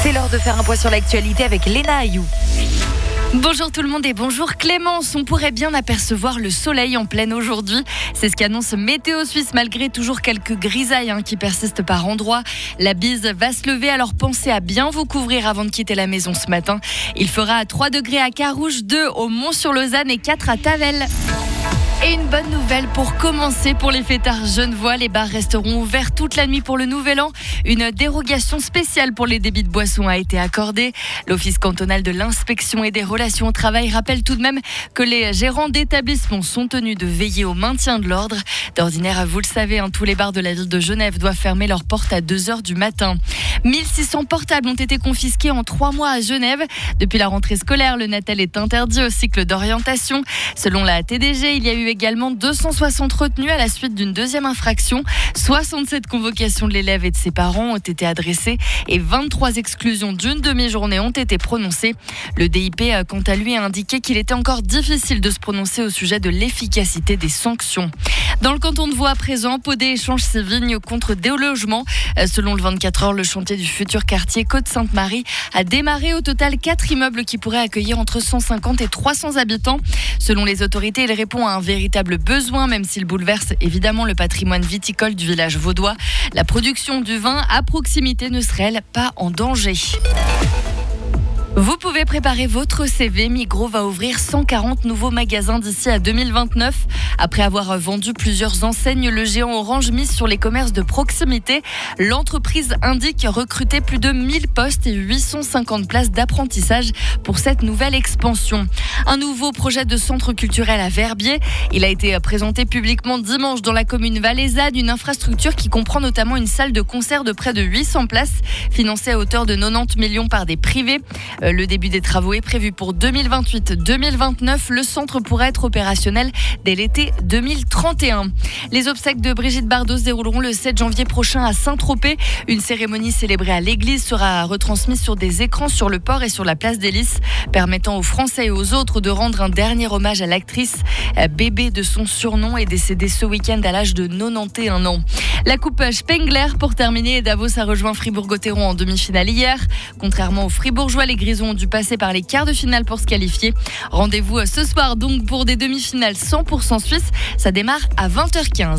C'est l'heure de faire un point sur l'actualité avec Léna Ayou. Bonjour tout le monde et bonjour Clémence. On pourrait bien apercevoir le soleil en pleine aujourd'hui. C'est ce qu'annonce Météo Suisse malgré toujours quelques grisailles qui persistent par endroits. La bise va se lever, alors pensez à bien vous couvrir avant de quitter la maison ce matin. Il fera 3 degrés à Carouge, 2 au Mont-sur-Lausanne et 4 à Tavel. Et une bonne nouvelle pour commencer pour les fêtards genevois. Les bars resteront ouverts toute la nuit pour le Nouvel An. Une dérogation spéciale pour les débits de boissons a été accordée. L'Office cantonal de l'inspection et des relations au travail rappelle tout de même que les gérants d'établissements sont tenus de veiller au maintien de l'ordre. D'ordinaire, vous le savez, tous les bars de la ville de Genève doivent fermer leurs portes à 2h du matin. 1600 portables ont été confisqués en 3 mois à Genève. Depuis la rentrée scolaire, le Natel est interdit au cycle d'orientation. Selon la TDG, il y a eu également 260 retenues à la suite d'une deuxième infraction. 67 convocations de l'élève et de ses parents ont été adressées et 23 exclusions d'une demi-journée ont été prononcées. Le DIP, quant à lui, a indiqué qu'il était encore difficile de se prononcer au sujet de l'efficacité des sanctions. Dans le canton de Vaud à présent, Podé échange ses vignes contre des logements. Selon le 24 heures, le chantier du futur quartier Côte-Sainte-Marie a démarré. Au total 4 immeubles qui pourraient accueillir entre 150 et 300 habitants. Selon les autorités, il répond à un véritable besoin, même s'il bouleverse évidemment le patrimoine viticole du village vaudois. La production du vin à proximité ne serait-elle pas en danger ? Vous pouvez préparer votre CV. Migros va ouvrir 140 nouveaux magasins d'ici à 2029. Après avoir vendu plusieurs enseignes, le géant Orange mise sur les commerces de proximité. L'entreprise indique recruter plus de 1000 postes et 850 places d'apprentissage pour cette nouvelle expansion. Un nouveau projet de centre culturel à Verbier. Il a été présenté publiquement dimanche dans la commune valaisanne. Une infrastructure qui comprend notamment une salle de concert de près de 800 places, financée à hauteur de 90 millions par des privés. Le début des travaux est prévu pour 2028-2029. Le centre pourrait être opérationnel dès l'été 2031. Les obsèques de Brigitte Bardot se dérouleront le 7 janvier prochain à Saint-Tropez. Une cérémonie célébrée à l'église sera retransmise sur des écrans sur le port et sur la place des Lys, permettant aux Français et aux autres de rendre un dernier hommage à l'actrice. Bébé de son surnom est décédée ce week-end à l'âge de 91 ans. La coupe Spengler pour terminer. Davos a rejoint Fribourg-Gotteron en demi-finale hier. Contrairement aux Fribourgeois, les Grisons ont dû passer par les quarts de finale pour se qualifier. Rendez-vous ce soir donc pour des demi-finales 100% suisses. Ça démarre à 20h15.